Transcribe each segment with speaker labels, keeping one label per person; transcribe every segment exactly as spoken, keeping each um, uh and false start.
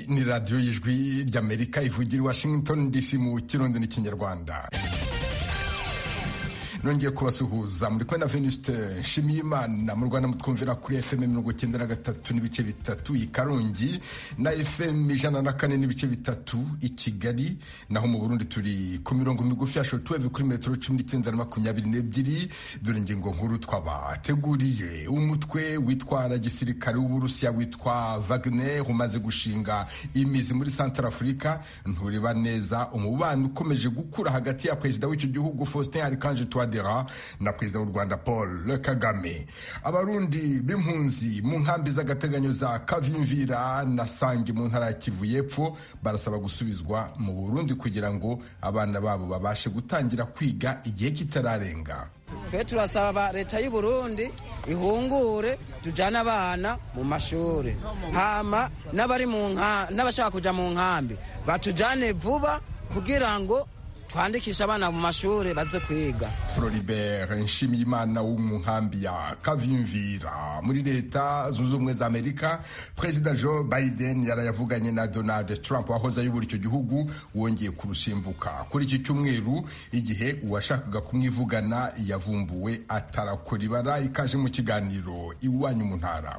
Speaker 1: iyi ni radiyo y'ijwi ry'Amerika ivugira i Washington D C mu kirundi n'ikinyarwanda. Nongeye kubasuhuza muri kumwe na Venuste Nshimiyimana. Mu Rwanda mutwumvira kuri F M mirongo icyenda na gatatu n'ibice bitatu i Karongi na F M ijana na kane n'ibice bitatu i Kigali, naho mu Burundi turi ku mirongo migufi ya shortwave kuri metero cumi n'icyenda na makumyabiri n'ebyiri. Dore ingingo nkuru twabateguriye. Umutwe witwara gisirikare w'Uburusiya witwa Wagner umaze gushinga imizi muri Central Africa. Ntureba neza umubano ukomeje gukura hagati ya perezida w'icyo gihugu Faustin Archange Touadera na perezida w'u Rwanda Paul Kagame. Abarundi b'impunzi mu nkambi z'agateganyo za Kavimvira na Sange mu ntara ya Kivu y'Epfo barasaba gusubizwa mu Burundi kugira ngo abana babo babashe gutangira kwiga igihe kitararenga.
Speaker 2: Twe turasaba leta y'u Burundi ihungure tujana abana mu mashuri, hama n'abari mu nka n'abashaka kuja mu nkambi batujane vuba kugira ngo twandikisha abana mu mashuri baze kwiga.
Speaker 1: Floribert Nshimiyimana wo mu nkambi ya Kavimvira muri leta zunze ubumwe za Amerika. Perezida Joe Biden yarayavuganye na Donald Trump wahoze ayobora icyo gihugu, wongeye kurusimbuka kuri iki cyumweru igihe uwashakaga kumwivugana yavumbuwe atarakora ibara. Ikaje mu kiganiro iwanyu mu ntara.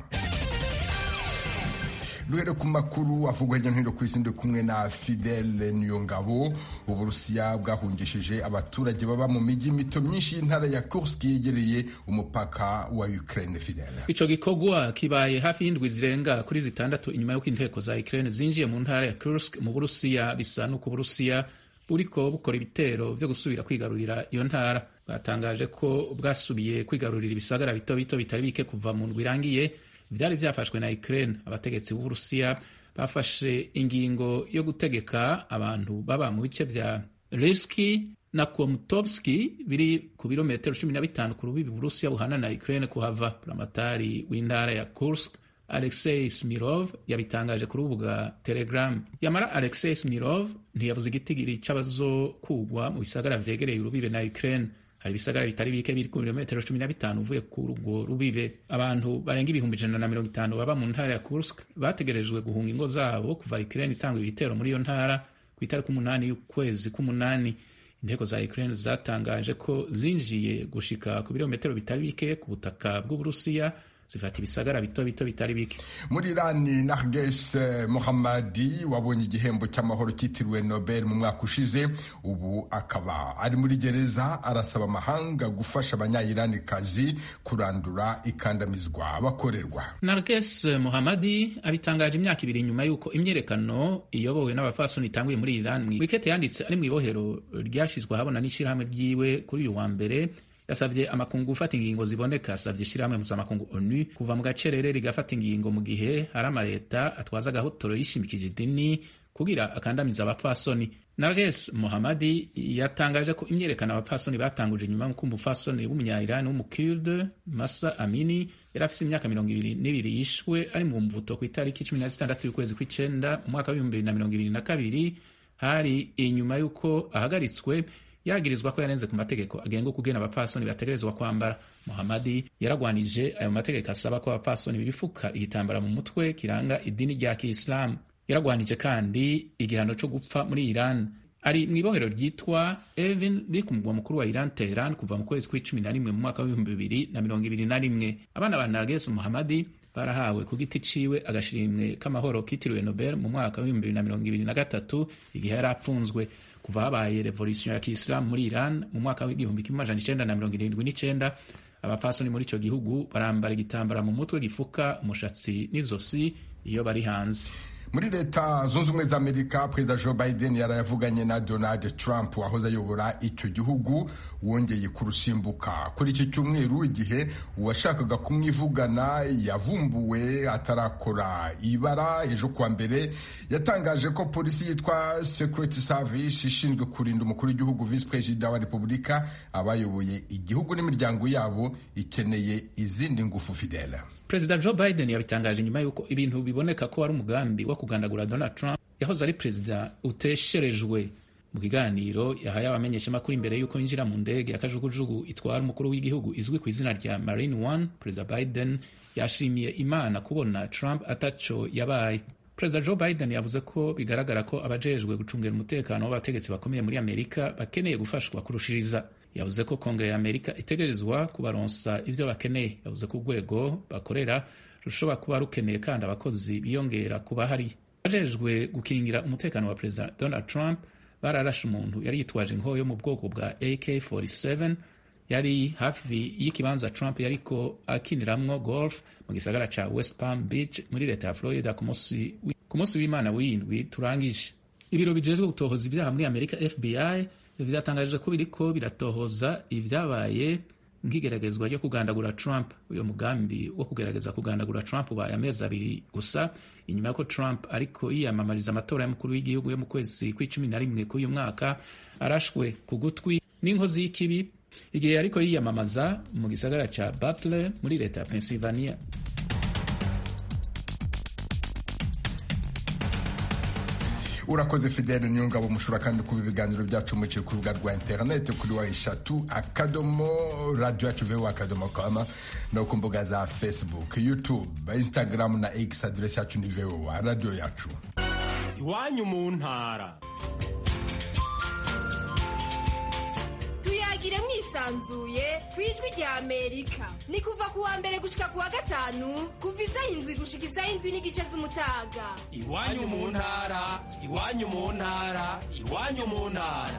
Speaker 1: Duhere ku makuru avugwa hirya no hino ku isi, ndi kumwe na Fidele Niyongabo. Uburusiya bwahungishije abaturage baba mu mijyi mito myinshi y'intara ya Kursk yegereye umupaka wa Ukraine. Fidele,
Speaker 3: ico gikorwa kibaye hafi y'indwi zirenga kuri zitandatu inyuma y'uko inteko za Ukraine zinjiye mu ntara ya Kursk mu Burusiya. Bisa n'uko Uburusiya buriko bukora ibitero vyo gusubira kwigarurira iyo ntara. Batangaje ko bwasubiye kwigarurira ibisagara bito bito bitari bike kuva mu ndwi irangiye vyari vyafashwe na Ukraine. Abategetsi b'Uburusiya bafashe ingingo yo gutegeka abantu baba mu bice vya Levski na Komutovski biri ku birometero cumi na bitanu ku rubibi Uburusiya buhana na Ukraine kuhava. Pramatari w'intara ya Kursk Alexei Smirov yabitangaje ku rubuga Telegram. Yamara Alexei Smirov ntiyavuze igitigiri c'abazokugwa mu bisagara vyegereye urubibe na Ukraine. Hari ibisagara bitari bike biri ku birometero cumi na bitanu uvuye ku rugo rubibe. Abantu barenga ibihumbi ijana na mirongo itanu baba mu ntara ya Kursk bategerejwe guhunga ingo zabo kuva Ukraine itanga ibitero muri iyo ntara ku itariki umunani y'ukwezi k'umunani. Inteko za Ukraine zatangaje ko zinjiye gushika ku birometero bitari bike ku butaka bw'Uburusiya, zifata ibisagara bito bito bitari bike.
Speaker 1: Muri Irani, Narges Mohammadi wabonye igihembo cy'amahoro cyitiriwe Nobel mu mwaka ushize, ubu akaba ari muri gereza. Arasaba amahanga gufasha abanya-Irani kazi kurandura ikandamizwa bakorerwa.
Speaker 3: Narges Mohammadi abitangaje imyaka ibiri nyuma y'uko imyerekano iyobowe n'abafasoni itanguye muri Iran. Wikete yanditse ari mu ibohero ryashizwe ahabona n'ishirahamwe ryiwe kuri uyu wa mbere. Yasavye amakungu gufata ingingo ziboneka. Asavye ishirahamwe mpuzamakungu ONU kuva mu gacerere rigafata ingingo mu gihe hari amaleta atwaza agahotoro yishimikije idini kugira akandamiza abapfasoni. Narges Mohammadi yatangaje ko imyerekana abapfasoni batanguje nyuma y'uko umupfasoni w'umunya-Iran w'umukurde Masa Amini yari afise imyaka mirongo ibiri n'ibiri yishwe ari mu mvuto ku itariki cumi na zitandatu y'ukwezi kw'icenda mu mwaka w'ibihumbi bibiri na mirongo ibiri na kabiri. Hari inyuma y'uko ahagaritswe yagirizwa ko yarenze ku mategeko agenga kugena abapfasoni bategerezwa kwambara. Mohammadi yaragwanije ayo mategeko asaba ko abapfasoni bifuka igitambara mu mutwe kiranga idini rya Kiislamu. Yaragwanije kandi igihano cyo gupfa muri Iran. Ari mu ibohero ryitwa Evin riri ku mugwa mukuru wa Iran, Tehran, kuva mu kwezi kw'icumi na rimwe mu mwaka w'ibihumbi bibiri na mirongo ibiri na rimwe. Abana ba Narges Mohammadi barahawe ku giti ciwe agashimwe k'amahoro kitiriwe Nobel mu mwaka w'ibihumbi bibiri na mirongo ibiri na gatatu igihe yari apfunzwe. Kuva habaye revolution ya Kiislamu muri Iran mu mwaka w'igihumbi kimwe amajana icenda na mirongo irindwi n'icenda, abapfasoni muri ico gihugu barambara igitambara mu mutwe gifuka umushatsi n'izosi iyo bari hanze.
Speaker 1: Muri leta zunze ubumwe za Amerika, Perezida Joe Biden yarayavuganye na Donald Trump wahoze ayobora icyo gihugu, wongeye kurusimbuka kuri iki cyumweru igihe uwashakaga kumwivugana yavumbuwe atarakora ibara. Ejo kuwa mbere yatangaje ko polisi yitwa Secret Service ishinzwe kurinda umukuru w'igihugu Vice President wa Repubulika, abayoboye igihugu n'imiryango yabo ikeneye izindi ngufu. Fidela,
Speaker 3: Perezida Joe Biden yabitangaje nyuma y'uko ibintu biboneka ko ari umugambi wo kugandagura Donald Trump yahoze ari perezida utesherejwe. Mu kiganiro yahaye abamenyeshamakuru imbere y'uko yinjira mu ndege ya kajugujugu itwara umukuru w'igihugu izwi ku izina rya Marine One, Perezida Biden yashimiye Imana kubona Trump ataco yabaye. Perezida Joe Biden yavuze ko bigaragara ko abajejwe gucungira umutekano w'abategetsi bakomeye muri Amerika bakeneye gufashwa kurushiriza. Yavuze ko Kongere ya Amerika itegerezwa kubaronsa ivyo bakeneye. Yavuze ko urwego bakorera rushobora kuba rukeneye kandi abakozi biyongera kuba hari. Abajejwe gukingira umutekano wa Perezida Donald Trump bararashe umuntu yari yitwaje inkoho yo mu bwoko bwa A K forty-seven yari hafi y'ikibanza Trump yariko akiniramwo golf mu gisagara ca West Palm Beach muri leta ya Florida ku munsi w'Imana w'indwi turangije. Ibiro bijejwe gutohoza ibyaha muri Amerika F B I vyatangaje ko biriko biratohoza ivyabaye nk'igeragezwa ryo kugandagura Trump. Uyo mugambi wo kugerageza kugandagura Trump ubaye amezi abiri gusa inyuma y'uko Trump ariko yiyamamariza amatora y'umukuru w'igihugu yo mu kwezi kw'icumi na rimwe k'uyu mwaka arashwe ku gutwi n'inkozi y'ikibi igihe ariko yiyamamaza mu gisagara ca Butler muri leta ya Pennsylvania.
Speaker 1: Urakoze Fidele Nyungabo. Mushobora kandi kuba ibiganiro byacu muciye ku rubuga rwa interineti kuri wa eshatu akadomo radio yacu voa akadomo com no ku mbuga za Facebook, YouTube, Instagram na X. Adresi yacu ni voa radio yacu.
Speaker 4: Iwanyu mu ntara.
Speaker 5: Tuyagire mwisanzuye kwijwi rya Amerika. Ni kuva kuwa mbere gushika kuwa gatanu kuva isaha indwi gushika isaha indwi n'igice z'umutaga.
Speaker 4: Iwanyu mu ntara, iwanyu mu ntara, iwanyu mu ntara.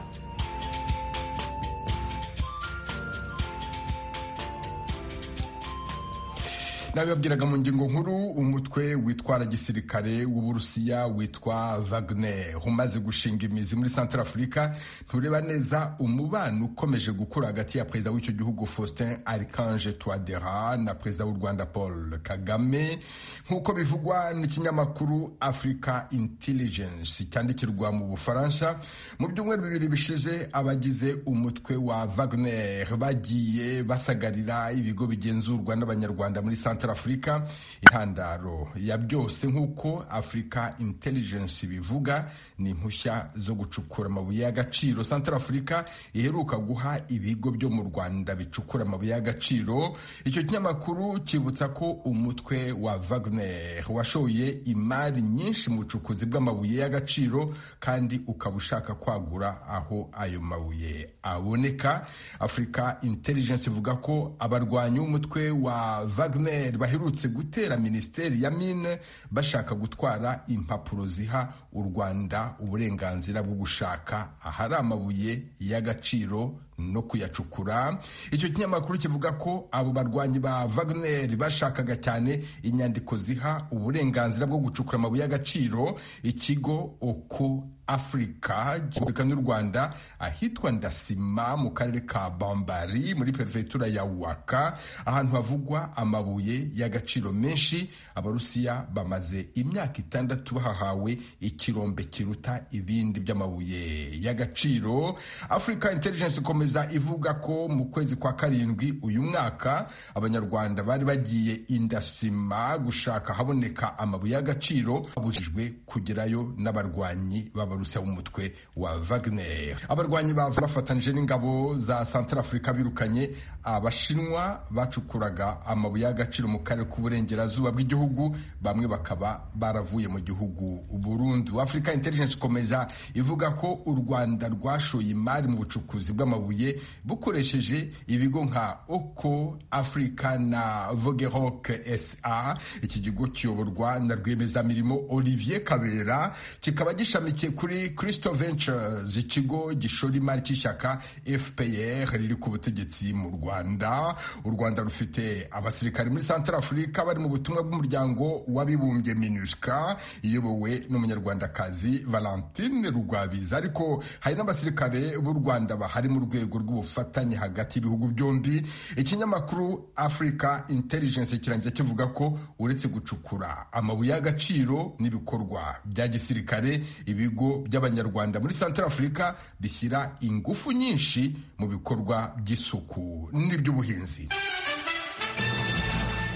Speaker 1: Nabibabwiraga mu ngingo nkuru, umutwe witwara gisirikare w'Uburusiya witwa Wagner umaze gushinga imizi muri Central Africa ntureba neza umubano ukomeje gukura hagati ya perezida w'icyo gihugu Faustin Archange Touadera na perezida w'u Rwanda Paul Kagame, nk'uko bivugwa n'ikinyamakuru Africa Intelligence cyandikirwa mu Bufaransa. Mu byumweru bibiri bishize abagize umutwe wa Wagner bagiye basagarira ibigo bigenzurwa n'abanyarwanda muri Central Africa. Intandaro ya byose nk'uko Africa Intelligence bivuga ni impushya zo gucukura amabuye y'agaciro Central Africa iheruka guha ibigo byo mu Rwanda bicukura amabuye y'agaciro. Icyo kinyamakuru kibutsa ko umutwe wa Wagner washoye imari nyinshi mu bucukuzi bw'amabuye y'agaciro kandi ukaba ushaka kwagura aho ayo mabuye aboneka. Africa Intelligence ivuga ko abarwanyi b'umutwe wa Wagner baherutse gutera Minisiteri ya Mine bashaka gutwara impapuro ziha u Rwanda uburenganzira bwo gushaka ahari amabuye y'agaciro no kuyacukura. Icyo kinyamakuru kivuga ko abo barwanyi ba Wagner bashakaga cyane inyandiko ziha uburenganzira bwo gucukura amabuye y'agaciro ikigo Oko Africa gikoreka n'u Rwanda ahitwa Ndasima mu karere ka Bambari muri prefectura ya Waka, ahantu havugwa amabuye y'agaciro menshi. Abarusiya bamaze imyaka itandatu bahahawe ikirombe kiruta ibindi by'amabuye y'agaciro. Africa Intelligence ikomeza ivuga ko mu kwezi kwa karindwi uyu mwaka abanyarwanda bari bagiye Indasima gushaka haboneka amabuye y'agaciro babujijwe kugerayo n'abarwanyi b'Abarusiya b'umutwe wa Wagner. Abarwanyi bafatanije n'ingabo za Central Africa birukanye abashinwa bacukuraga amabuye y'agaciro mu karere k'uburengerazuba bw'igihugu, bamwe bakaba baravuye mu gihugu Burundi. Africa Intelligence ikomeza ivuga ko u Rwanda rwashoye imari mu bucukuzi bw'amabuye bukoresheje ibigo nka Oko Africa na Vogerock S A. Iki kigo kiyoborwa na rwiyemezamirimo Olivier Kabera, kikaba gishamikiye kuri Crystal Ventures, ikigo gishora imari cy'ishyaka F P R riri ku butegetsi mu Rwanda. U Rwanda rufite abasirikari muri Central Africa bari mu butumwa bw'umuryango w'abibumbye MINUSCA iyobowe n'umunyarwandakazi Valentine Rugwabiza, ariko hari n'abasirikare b'u Rwanda bahari mu rwego rw'ubufatanye hagati y'ibihugu byombi. Ikinyamakuru Africa Intelligence kirangira kivuga ko uretse gucukura amabuye y'agaciro n'ibikorwa bya gisirikare, ibigo by'abanyarwanda muri Central Africa bishyira ingufu nyinshi mu bikorwa by'isuku n'iby'ubuhinzi.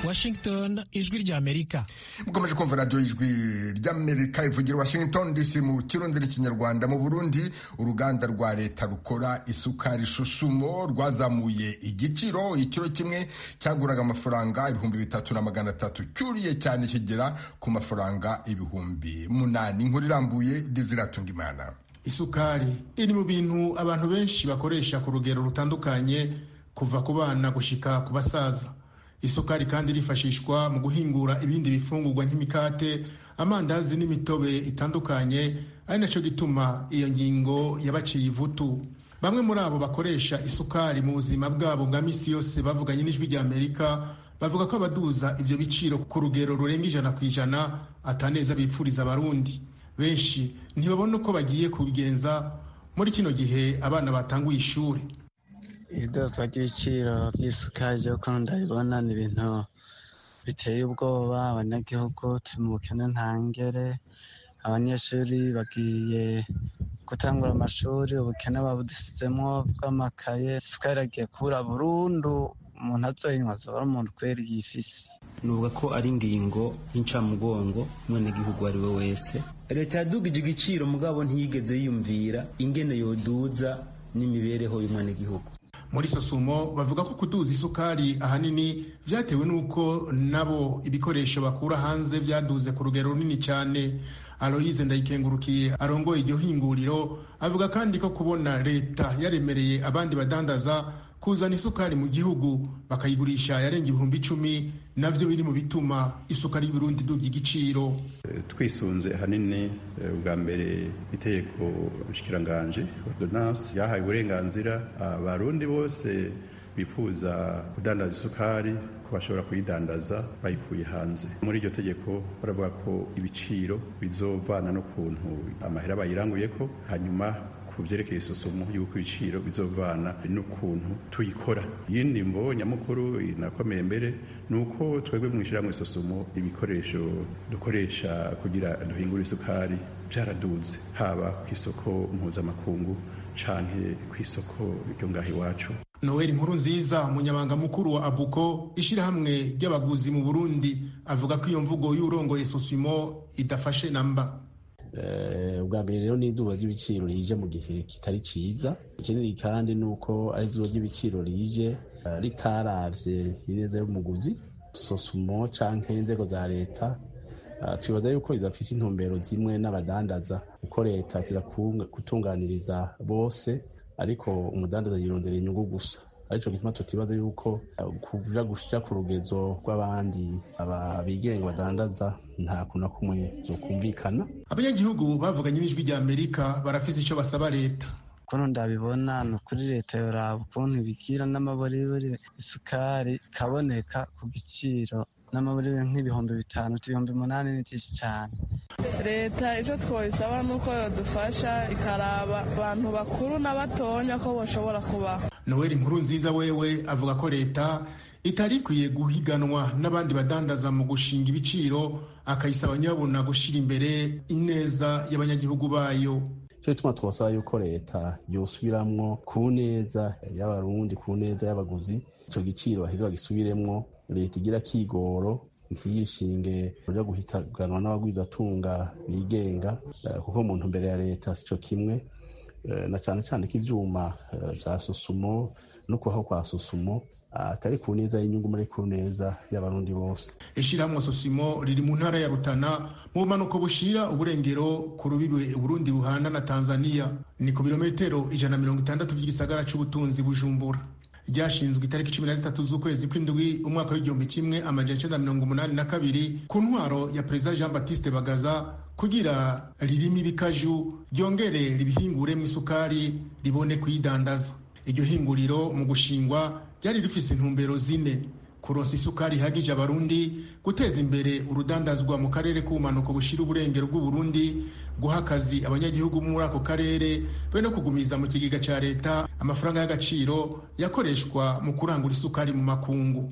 Speaker 6: Washington, ijwi ry'Amerika.
Speaker 1: Mukomeje kumva radio ijwi ry'Amerika ivugira Washington D C mu Kirundi n'Ikinyarwanda. Mu Burundi uruganda rwa leta rukora isukari Susumo rwazamuye igiciro, ikiro kimwe cyaguraga amafaranga ibihumbi bitatu na magana atatu cyuriye cyane kigera ku mafaranga ibihumbi munani. Inkuru irambuye Diziratunga Imana.
Speaker 7: Isukari iri mu bintu abantu benshi bakoresha ku rugero rutandukanye kuva ku bana gushika ku basaza. Isukari kandi rifashishwa mu guhingura ibindi bifungurwa nk'imikate, amandazi n'imitobe itandukanye, ari naco gituma iyo ngingo yabaciye ivutu. Bamwe muri abo bakoresha isukari mu buzima bwabo bwa misi yose bavuganye n'ijwi ry'Amerika bavuga ko abaduza ivyo biciro ku rugero rurenga ijana kw'ijana ataneza bipfuriza abarundi. Benshi ntibabona uko bagiye kubigenza muri kino gihe abana batanguye ishuri.
Speaker 8: Idozwa ry'ibiciro by'isukari ryo ko ndabibona ni ibintu biteye ubwoba. Abanyagihugu turi mu bukene ntangere, abanyeshuri bagiye gutangura amashuri, ubukene babudusizemwo bw'amakaye, isukari iragiye kubura burundu, umuntu azoyinywa azoba ari umuntu kweri yifise.
Speaker 9: Nuvuga ko ari ingingo y'incamugongo umwenegihugu ari we wese. Leta yadugije igiciro mugabo ntiyigeze yiyumvira ingene yoduza n'imibereho y'umwenegihugu.
Speaker 7: Muri Susumo bavuga ko kuduza isukari ahanini vyatewe nuko nabo ibikoresho bakura hanze vyaduze ku rugero runini cyane. Aloise Ndayikengurukiye arongoye iryo hinguriro avuga kandi ko kubona leta yaremereye abandi badandaza kuzana isukari mu gihugu bakayigurisha yarenga ibihumbi icumi navyo biri mu bituma isukari y'Uburundi duga igiciro.
Speaker 10: Twisunze hanini ubwa mbere itegeko nshikiranganje ordonnance yahaye uburenganzira abarundi bose bifuza kudandaza isukari ko bashobora kuyidandaza bayikuye hanze. Muri iryo tegeko baravuga ko ibiciro bizovana no kuntu amahera bayiranguyeko, hanyuma ku vyerekeye Susumo y'uko ibiciro bizovana n'ukuntu tuyikora. Yindi mbo nyamukuru inakomeye mbere nuko twebwe mwishyiramwe Susumo ibikoresho dukoresha kugira duhingure isukari byaraduze, haba ku isoko mpuzamakungu canke ku isoko ryo ngaho iwacu.
Speaker 7: Noel Nkurunziza umunyabanga mukuru wa Abuko ishirahamwe ry'abaguzi mu Burundi avuga ko iyo mvugo y'urongoye Susumo idafashe namba.
Speaker 11: Ubwa mbere rero n'iduba ry'ibiciro rije mu gihe kitari ciza. Ikindi kandi nuko ari iduba ry'ibiciro rije ritaravye ireze y'umuguzi. Susumo canke inzego za leta twibaza yuko izafise intumbero zimwe n'abadandaza, uko leta ziza kutunganiriza bose ariko umudandaza yirondera inyungu gusa. Arico gituma tutibaza yuko kuja gushika ku rugezo rw'abandi ababigenga badandaza nta kuna kumwe zo kumvikana.
Speaker 7: Abanyagihugu bavuganye n'ijwi ry'Amerika barafise ico basaba leta.
Speaker 8: Kono ndabibona no kuri leta yoraba ukuntu ibikira n'amaboribori isukari kaboneka ku giciro n'amaboribori nk'ibihumbi bitanu ibihumbi munani ni byinshi cyane.
Speaker 12: Leta icyo twabisaba ni uko yodufasha ikaraba abantu bakuru n'abatonya ko bashobora kubaho.
Speaker 7: Noel Nkurunziza wewe avuga ko leta itari ikwiye guhiganwa n'abandi badandaza mu gushinga ibiciro, akayisaba nyabona gushira imbere ineza y'abanyagihugu bayo.
Speaker 11: Cyo tuma twasaba yuko leta yosubiramwo ku neza y'abarundi, ku neza y'abaguzi, ico giciro baheze bagisubiremwo. Leta igira kigoro nkiyishinge uja guhitaganwa n'abagwizatunga bigenga, kuko muntu mbere ya leta sico kimwe, na cyane cyane ko ivyuma vya Susumo no kubaho kwa Susumo atari ku neza y'inyungu muri ku neza y'abarundi bose.
Speaker 7: Ishirahamwe Susumo riri mu ntara ya Rutana mu manuko bushira uburengero ku rubibe Burundi buhana na Tanzania, ni ku birometero ijana na mirongo itandatu by'igisagara c'ubutunzi Bujumbura. Ryashinzwe itariki cumi na zitatu z'ukwezi kw'indwi umwaka w'igihumbi kimwe amajana icenda na mirongo umunani na kabiri ku ntwaro ya Perezida Jean Baptiste Bagaza kugira ririmo ibikaju ryongere ribihingure mu isukari ribone kuyidandaza. Iryo hinguriro mu gushingwa ryari rifise intumbero zine: kuronsa isukari ihagije abarundi, guteza imbere urudandazwa mu karere k'ubumanuko bushira uburengero bw'Uburundi, guha akazi abanyagihugu muri ako karere, be no kugumiza mu kigega ca leta amafaranga y'agaciro yakoreshwa mu kurangura isukari mu makungu.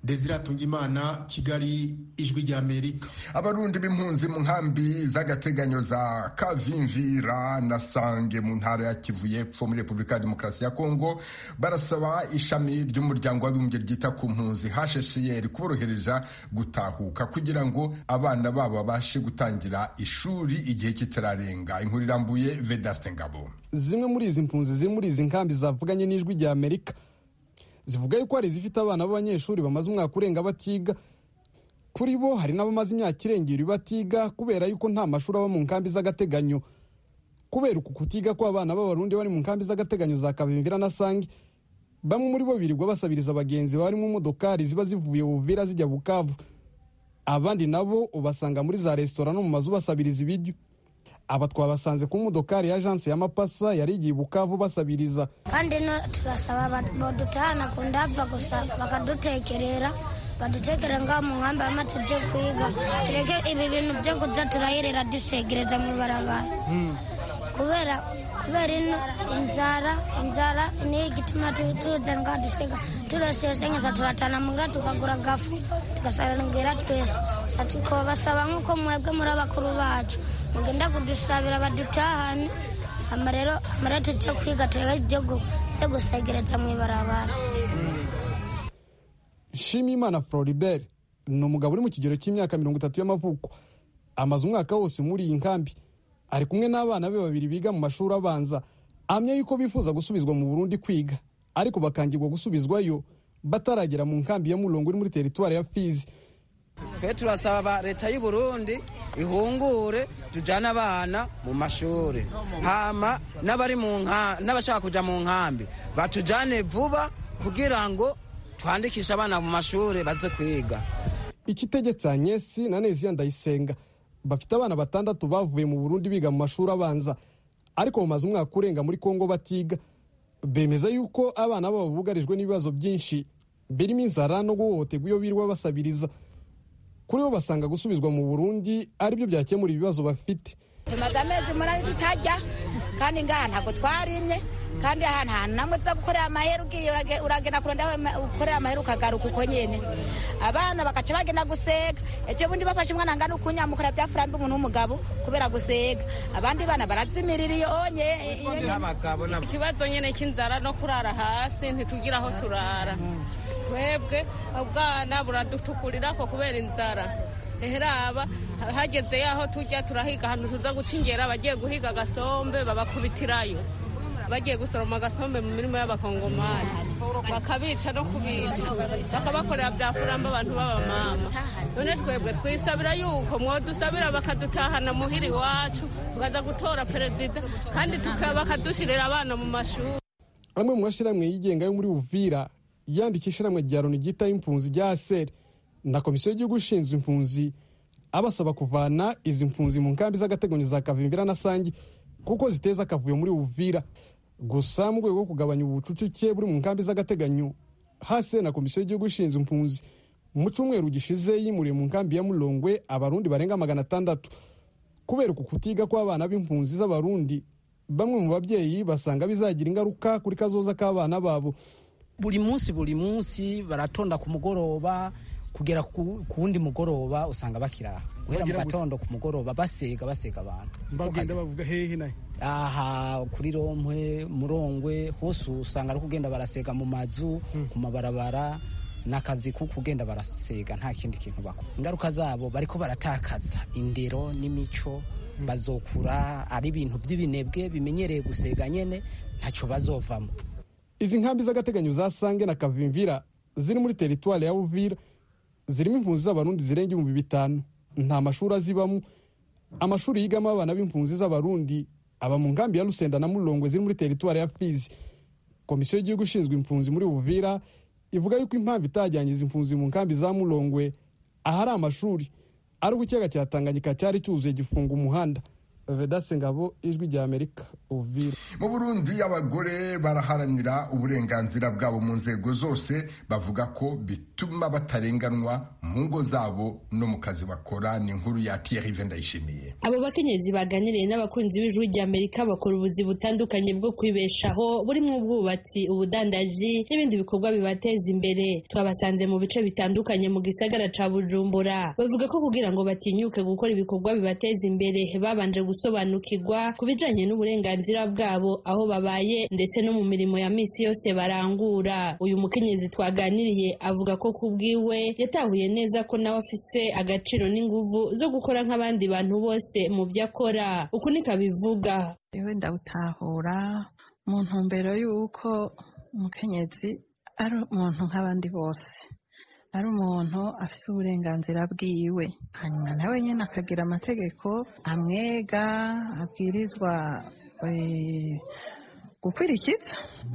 Speaker 7: Desire Tungimana, Kigali, Ijwi rya Amerika.
Speaker 1: Abarundi b'impunzi mu nkambi z'agateganyo za Kavimvira na Sange mu ntara ya Kivu y'Epfo muri Repubulika ya Demokarasi ya Kongo barasaba ishami ry'umuryango w'abibumbye ryita ku mpunzi H C R kuborohereza gutahuka kugira ngo abana babo babashe gutangira ishuri igihe kitararenga. Inkuru irambuye Vedaste Ngabo.
Speaker 13: Zimwe muri izi mpunzi ziri muri izi nkambi zavuganye n'Ijwi rya Amerika zivuga yuko hari zifite abana b'abanyeshuri bamaze umwaka urenga batiga. Kuri bo hari n'abamaze imyaka irengera batiga kubera yuko nta mashuri aba mu nkambi z'agateganyo. Kubera uku kutiga ko abana b'abarundi bari mu nkambi z'agateganyo za Kavimvira na Sange, bamwe muri bo birirwa basabiriza abagenzi bari mu modokari ziba zivuye Uvira zijya Bukavu. Abandi nabo ubasanga muri za restaurant no mu mazu basabiriza ibiryo. Aba twabasanze ku modokari ya agence ya Mapasa yari igiye Bukavu basabiriza.
Speaker 14: Kandi no turasaba badutana kundava gusa bakadutekerera badutekera nga mu nkambi ama tuje kwiga tureke ibi bintu byo kuza turayerera disegereza mu barabara. Kubera kubera inzara inzara ni igituma tuza nga dusega turasesengeza turatana mugira tukagura gafu tugasarangira twese satuko basaba nkuko mwebwe muri abakuru bacu mugenda kudusabira badutahane amarero amarero tuje kwiga turege cyo gusegereza mu barabara.
Speaker 13: Shimimana Floribert ni umugabo uri mu kigero cy'imyaka mirongo itatu y'amavuko, amaze umwaka wose muri iyi nkambi, ari kumwe n'abana be babiri biga mu mashuri abanza. Amya yuko bifuza gusubizwa mu Burundi kwiga, ariko bakangirwa gusubizwayo bataragera mu nkambi ya Mulongo iri muri teritwari ya Fizi.
Speaker 2: Twe turasaba leta y'u Burundi ihungure tujana abana mu mashuri, hama n'abari mu nka n'abashaka kuja mu nkambi batujane vuba kugira ngo twandikisha abana mu mashuri baze kwiga.
Speaker 13: Ikitegetse Anyesi na Neziya Ndayisenga bafite abana batandatu bavuye mu Burundi biga mu mashuri abanza, ariko bamaze umwaka urenga muri Kongo batiga. Bemeza yuko abana babo bugarijwe n'ibibazo byinshi birimo inzara no guhohoterwa iyo birirwa basabiriza. Kuri bo basanga gusubizwa mu Burundi ari byo byakemura ibibazo bafite.
Speaker 15: Tumaze amezi munani tutajya kandi ngaha ntabwo twarimye kandi ahantu ahantu namwe tuza gukorera amahera ugiye uragenda kurunda ukorera amahera ukagaruka uko nyene abana bakaca bagenda gusega. Ejo bundi bafashe umwana ngana ukunyamukora byafurambe umuntu w'umugabo kubera gusega, abandi bana barazimirira iyo onye.
Speaker 16: Ikibazo nyene cy'inzara no kurara hasi ntitugira aho turara, twebwe ubwana buradutukurira ko kubera inzara. Eheraba hageze yaho tujya turahiga ahantu tuza gucingera bagiye guhiga agasombe babakubitirayo, bagiye gusoroma agasombe mu mirimo y'abakongomani bakabica no kubica bakabakorera byafuramba abantu b'abamama. None twebwe twisabira yuko mwodusabira bakadutahana muhiri wacu tukaza gutora perezida kandi bakadushyirira abana mu mashuri.
Speaker 13: Amwe mu mashyirahamwe yigenga yo muri Uvira yandikisha ishyirahamwe rya Loni ryita impunzi rya A S E R na komisiyo y'igihugu ishinzwe impunzi abasaba kuvana izi mpunzi mu nkambi z'agateganyo za Kavimvira na Sange kuko ziteza akavuyo muri Uvira. Gusa mu rwego rwo kugabanya ubucucike buri mu nkambi z'agateganyo, H C R na komisiyo y'igihugu ishinzwe impunzi mu cyumweru gishize yimuriye mu nkambi ya Mulongwe abarundi barenga magana atandatu. Kubera uku kutiga kw'abana b'impunzi z'abarundi, bamwe mu babyeyi basanga bizagira ingaruka kuri kazoza k'abana babo.
Speaker 17: Buri munsi buri munsi baratonda ku mugoroba kugera ku wundi mugoroba usanga bakiraha guhera mu gatondo ku mugoroba basega basega abantu.
Speaker 13: Bagenda bavuga hehe nahe?
Speaker 17: Aha kuri Rompwe, Murongwe hose usanga ari kugenda barasega mu mazu, hmm. ku mabarabara n'akazi ko kugenda barasega nta kindi kintu bako. Ingaruka zabo bariko baratakaza indero n'imico, hmm. bazokura ari ibintu by'ibinebwe bimenyereye gusega nyene ntacyo bazovamo. Izi nkambi z'agateganyo za Sange na Kavimvira ziri muri teritwari ya Uvira zirimo impunzi z'abarundi zirenga ibihumbi bitanu. Nta mashuri azibamo. Amashuri yigamo abana b'impunzi z'abarundi aba mu nkambi ya Lusenda na Mulongwe ziri muri teritwari ya Fizi. Komisiyo y'igihugu ishinzwe impunzi muri Uvira ivuga yuko impamvu itajyanye izi impunzi mu nkambi za Mulongwe ahari amashuri ari uko ikiyaga cya Tanganyika cyari cyuzuye gifunga umuhanda.
Speaker 13: Vedaste Ngabo, Ijwi rya Amerika, Uvira.
Speaker 1: Mu Burundi abagore baraharanira uburenganzira bwabo mu nzego zose, bavuga ko bituma batarenganwa mu ngo zabo no mu kazi bakora. Ni inkuru ya Thierry Vendayishimiye.
Speaker 18: Abo bakenyezi baganiriye n'abakunzi b'Ijwi rya Amerika bakora ubuzi butandukanye bwo kwibeshaho, burimo ubwubatsi, ubudandaji n'ibindi bikorwa bibateza imbere. Twabasanze mu bice bitandukanye mu gisagara ca Bujumbura. Bavuga ko kugira ngo batinyuke gukora ibikorwa bibateza imbere babanje gusobanukirwa ku bijanye n'uburenganzira bwabo aho babaye ndetse no mu mirimo ya misi yose barangura. Uyu mukenyezi twaganiriye avuga ko kubwiwe yatahuye neza ko nawe afise agaciro n'inguvu zo gukora nk'abandi bantu bose mu byo akora. Uku niko bivuga.
Speaker 19: Ewe ndawutahura mu ntumbero y'uko umukenyezi ari umuntu nk'abandi bose, ari umuntu afise uburenganzira bwiwe, hanyuma nawe nyine akagira amategeko amwega abwirizwa gukurikiza.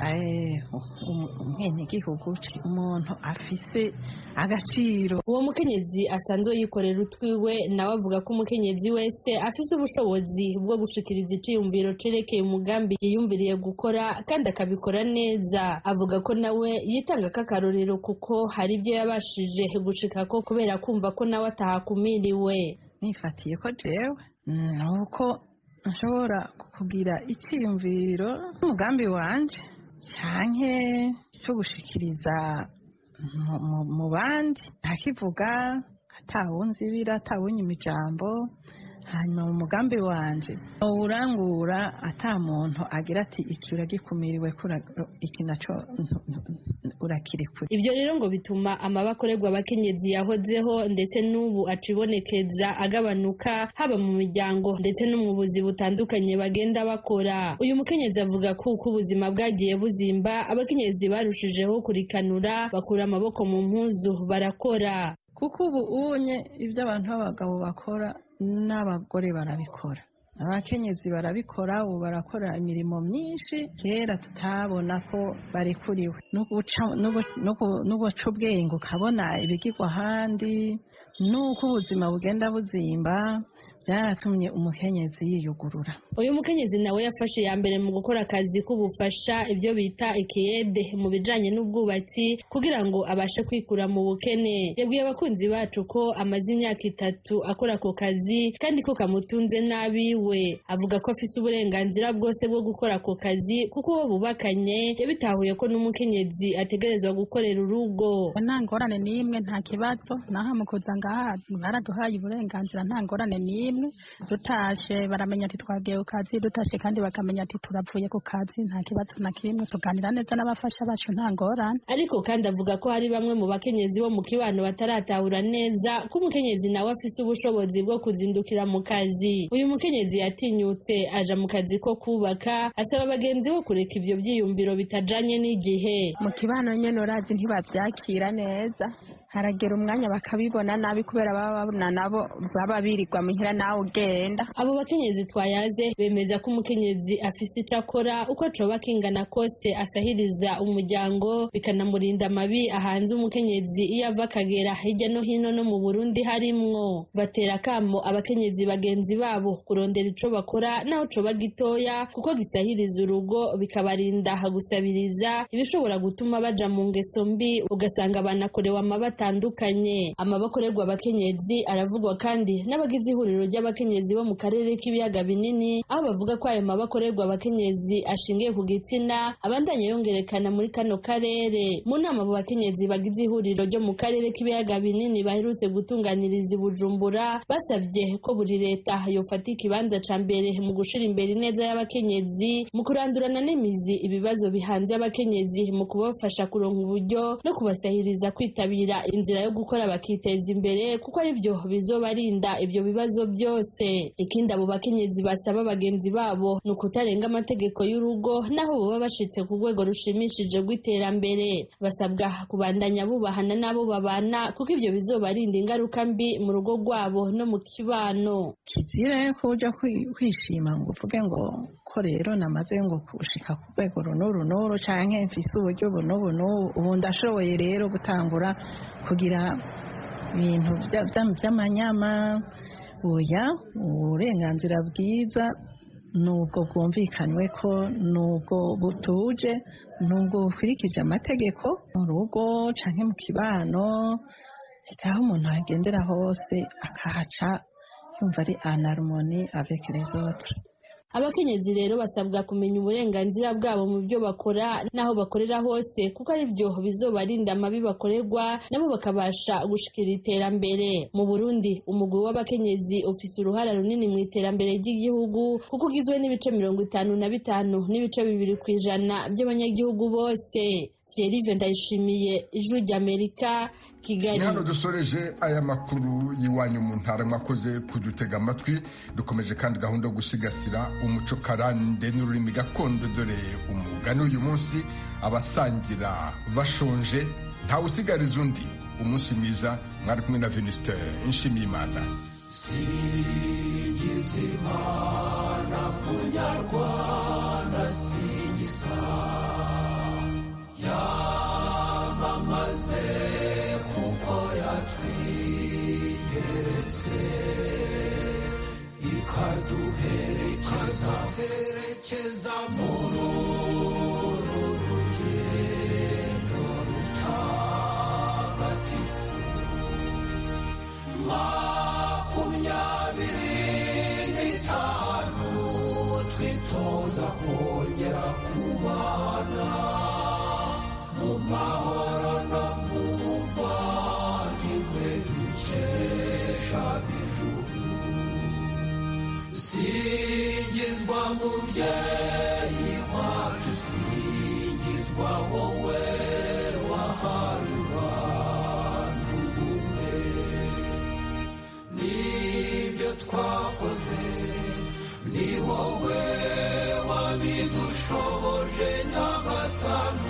Speaker 19: umwenegihugu umuntu afise agaciro.
Speaker 18: Uwo mukenyezi asanzwe yikorera utwiwe, nawe avuga ko umukenyezi wese afise ubushobozi bwo gushikiriza iciyumviro cerekeye umugambi yiyumviriye gukora kandi akabikora neza. Avuga ko nawe yitanga k'akarorero kuko hari ibyo yabashije gushikako kubera kumva ko nawe atahakumiriwe.
Speaker 19: Nifatiye ko jewe nuko nshobora kugira icyiyumviro n'umugambi wanje canke cyo gushikiriza mu bandi, ntakivuga atawunzibira atawunyima ijambo, hanyuma mu mugambi wanje urangura ata muntu agira ati iki uragikumiriwe iki naco urakirikura.
Speaker 18: Ibyo rero ngo bituma amabakorerwa abakenyezi yahozeho ndetse n'ubu acibonekeza agabanuka, haba mu miryango ndetse no mu buzi butandukanye bagenda bakora. Uyu mukenyezi avuga ko uko ubuzima bwagiye buzimba abakenyezi barushijeho kurikanura, bakura amaboko mu mpuzu barakora.
Speaker 19: Kuko ubu unye ibyo abantu b'abagabo bakora n'abagore barabikora, abakenyezi barabikora, ubu barakora imirimo myinshi kera tutabona ko barekuriwe. N'uguca ubwenge ukabona ibigirwa ahandi, n'uko ubuzima bugenda buzimba byaratumye umukenyezi yiyugurura.
Speaker 18: Uyu mukenyezi nawe yafashe ya mbere mu gukora akazi k'ubufasha, ibyo bita ikiyede mu bijanye n'ubwubatsi, kugira ngo abashe kwikura mu bukene. Yabwiye abakunzi bacu ko amaze imyaka itatu akora ako kazi kandi ko kamutunze n'abiwe. Avuga ko afise uburenganzira bwose bwo gukora ako kazi kuko uwo bubakanye yabitahuye ko n'umukenyezi ategerezwa gukorera urugo.
Speaker 20: Nta ngorane n'imwe, nta kibazo, naho mukuza ngaha baraduhaye uburenganzira, nta ngorane n'imwe. Dutashe baramenya ati twagiye ku kazi, dutashe kandi bakamenya ati turavuye ku kazi, nta kibazo na kimwe, tuganira neza n'abafasha bacu, nta ngorane.
Speaker 18: Ariko kandi avuga ko hari bamwe mu bakenyezi bo mu kibano bataratahura neza ko umukenyezi nawe afise ubushobozi bwo kuzindukira mu kazi. Uyu mukenyezi yatinyutse aja mu kazi ko kubaka, asaba abagenzi bo kureka ivyo vyiyumviro bitajanye n'igihe.
Speaker 20: Mu kibano nyene urazi ntibavyakira neza, haragera umwanya bakabibona nabi kubera baba babona nabo baba birirwa muhira nawe ugenda.
Speaker 18: Abo bakenyezi twayaze bemeza ko umukenyezi afise icyo akora, uko acoba kingana kose asahiriza umuryango, bikanamurinda amabi ahanze umukenyezi iyo ava akagera hirya no hino no mu Burundi harimwo. Batera akamo abakenyezi bagenzi babo kurondera ico bakora naho coba gitoya, kuko gisahiriza urugo bikabarinda gusabiriza ibishobora gutuma baja mu ngeso mbi, ugasanga banakorewe amabati atandukanye. Amabakorerwa abakenyezi aravugwa kandi n'abagize ihuriro ry'abakenyezi bo mu karere k'ibiyaga binini, aho bavuga ko ayo mabakorerwa abakenyezi ashingiye ku gitsina abandanye yongerekana muri kano karere. Mu nama abo bakenyezi bagize ihuriro ryo mu karere k'ibiyaga binini baherutse gutunganiriza i Bujumbura, basabye ko buri leta yofata ikibanza ca mbere mu gushira imbere ineza y'abakenyezi, mu kurandurana n'imizi ibibazo bihanze abakenyezi, mu kubafasha kuronka uburyo no kubasahiriza kwitabira inzira yo gukora bakiteza imbere, kuko ari byo bizobarinda ibyo bibazo byose. Ikindi abo bakenyezi basaba bagenzi babo ni ukutarenga amategeko y'urugo naho baba bashitse ku rwego rushimishije rw'iterambere. Basabwa kubandanya bubahana n'abo babana, kuko ibyo bizobarinda ingaruka mbi mu rugo rwabo no mu kibano.
Speaker 19: Kizira ko uja kwishima ngo uvuge ngo ko rero namaze ngo kushika ku rwego runuru runuru canke mfise uburyo buno buno, ubu ndashoboye rero gutangura kugira ibintu by'amanyama, oya uburenganzira bwiza nubwo bwumvikanywe ko nubwo butuje nubwo bukurikije amategeko mu rugo canke mu kibano ikaho umuntu agendera hose akahaca yumva ari en harmonie avec les autres.
Speaker 18: Abakenyezi rero basabwa kumenya uburenganzira bwabo mu byo bakora naho bakorera hose kuko ari byo bizobarinda amabi bakorerwa nabo bakabasha gushikira iterambere. Mu Burundi umugwi w'abakenyezi ufise uruhara runini mu iterambere ry'igihugu kuko ugizwe n'ibice mirongo itanu na bitanu n'ibice bibiri kw'ijana by'abanyagihugu bose. Thierry Ndayishimiye, Ijwi ry'Amerika, Kigali.
Speaker 1: Ni hano dusoreje aya makuru y'iwanyu mu ntara, mwakoze kudutega amatwi. Dukomeje kandi gahunda yo gusigasira umuco karande n'ururimi gakondo, dore umugani uyu munsi, abasangira bashonje ntawe usigariza undi. Umunsi mwiza, mwari kumwe na Venuste Nshimiyimana.
Speaker 4: Singiza Imana munyarwanda singiza yamamaze kuko yatwiyeretse ikaduherekeza herekeza muri uru rugendo rutagatifu. Makumyabiri n'itanu twitoza kongera kubana mu mahoro no mu buvandimwe dukesha ijuru. Singizwa mubyeyi wacu, singizwa wowe wahaye abantu ubumwe. Nibyo twakoze ni wowe wabidushoboje Nyagasani.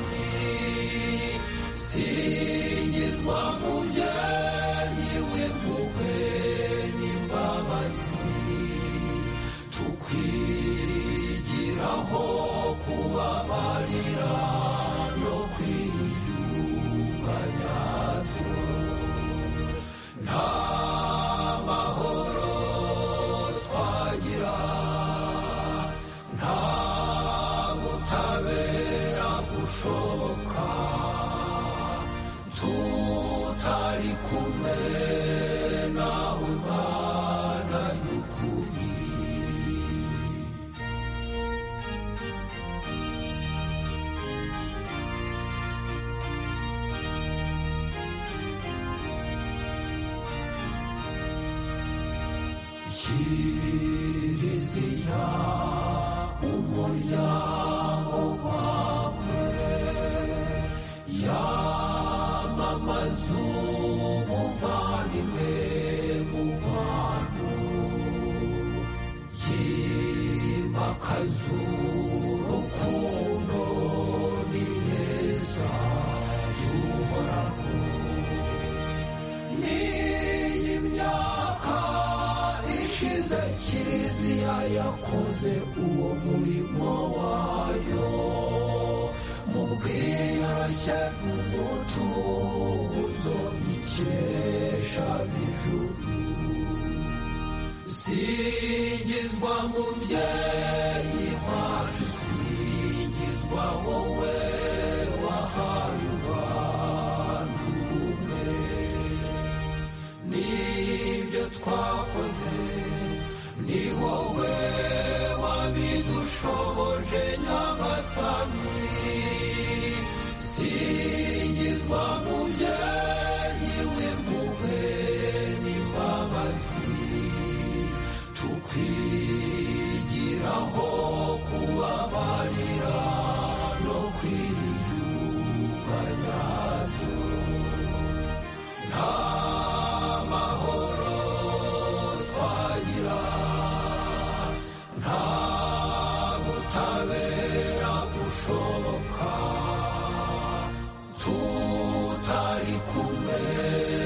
Speaker 4: Singizwa mubyeyi w'impuhwe n'imbabazi, tukwigiraho kubabarira no kwiyunga nyabyo. Nta mahoro twagira, nta butabera bushoboka tutari kumwe nawe Mana y'ukuri. Kiliziya umuryango wawe yamamaza umuvandimwe mu bantu, yimakaza urukundo n'ineza y'uhoraho. N'iyi myaka ishize Kiliziya yakoze uwo murimo wayo mu bwiyoroshye n'umutuzo ikesha ijuru. Singizwa mubyeyi wacu, singizwa wowe wahaye abantu ubumwe. Nibyo twakoze ni wowe wabidushoboje Nyagasani. Singizwa mubyeyi w'impuhwe n'imbabazi, tukwigiraho kubabarira no kwiyunga nyabyo. Nta mahoro twagira, nta butabera bushoboka tutari kumwe